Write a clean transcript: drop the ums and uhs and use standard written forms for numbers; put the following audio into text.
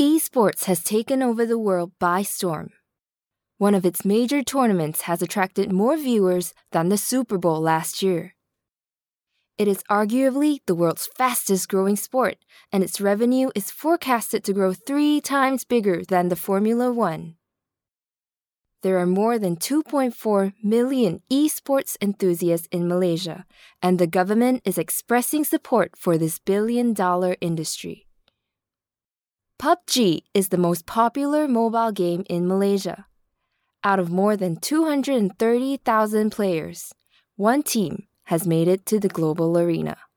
Esports has taken over the world by storm. One of its major tournaments has attracted more viewers than the Super Bowl last year. It is arguably the world's fastest-growing sport, and its revenue is forecasted to grow 3 times bigger than the Formula One. There are more than 2.4 million esports enthusiasts in Malaysia, and the government is expressing support for this billion-dollar industry. PUBG is the most popular mobile game in Malaysia. Out of more than 230,000 players, one team has made it to the global arena.